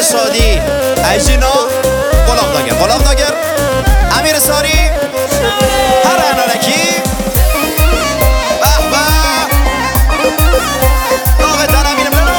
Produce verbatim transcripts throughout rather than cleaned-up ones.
سادی ایجینا قلاق داگر قلاق داگر امیر ساری هر انالکی به به داغ تنم اینم لنو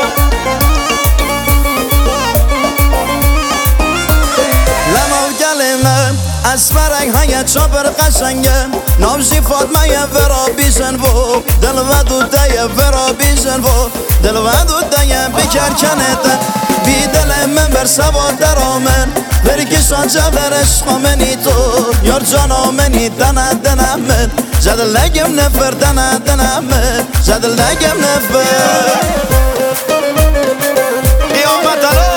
لما و گلمه از فرنگ های چاپر قشنگه نامشی فاطمه یه ورا بیشن و دل و دوده یه ورا بیشن و دل و دوده یه بکر کنده بی دل من بر سوا در آمن برکشان جبر عشق منی تو یار جانا منی دنه دنه من جدل نگم نفر دنه دنه من جدل نگم نفر قیامت الو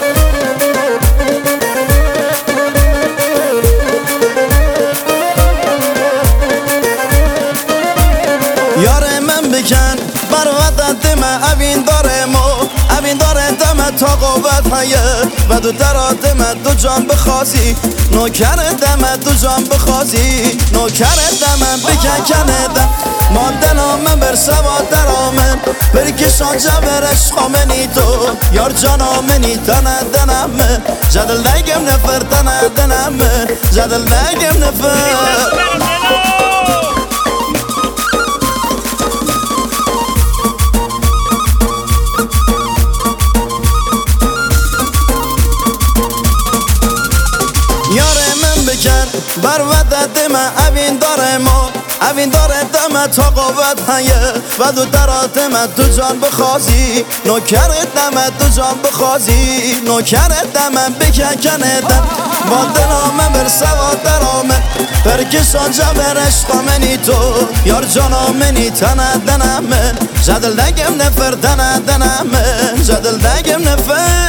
یار من بکن بر وطن دمه اوین داره ما اوین داره دمه تا قوت هایه و دو درا دمه دو جان بخوازی نوکر دمه دو جان بخوازی نوکر دمه بکن کنه دم ما دلامه بر سوا درامن برکشان جبر عشق منی تو یار جانا منی دنه دنه من جدل نگم نفر دنه دنه من جدل نگم نفر بر وطن دمه اوین داره ما اوین داره دمه تا قوت هایه و دو درات دمه دو جان بخوازی نوکر دمه دو جان بخوازی نوکر دمه بکن کنه دم با دلامه بر سوا درامه برکشان جبر عشق منی تو یار جانا منی تنه دنه من جدل نگم نفر دنه دنه من جدل نگم نفر